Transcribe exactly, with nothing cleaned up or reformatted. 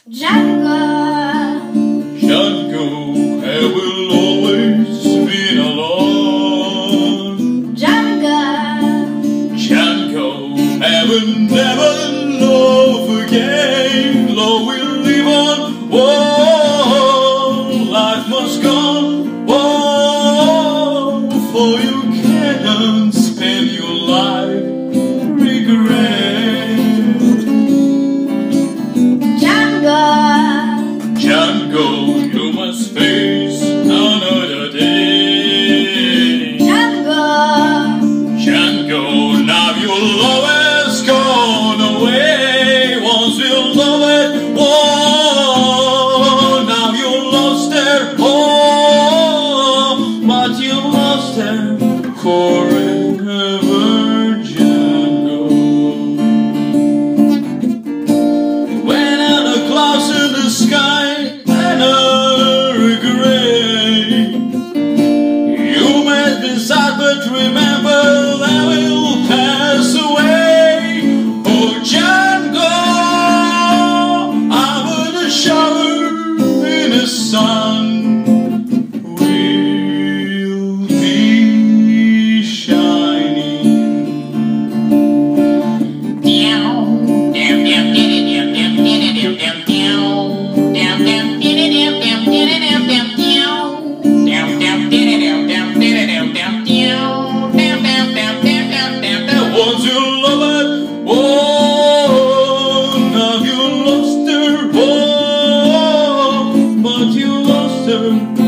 Django, Django, I will always be alone. Django, Django, I will never love again. Love will live on. Whoa, life must go on. For you cannot spend your life regret. Django, Django, you must face another day. Django, Django, now your love has gone away. Once you love it, oh, now you lost it, oh, but you lost it forever, Django. When are the clouds in the sky and are gray, you may be sad, but remember that will pass away. Oh, Django, under the shower in the sun, will be shining. Once you love it, oh, now you lost her, oh, but you lost her.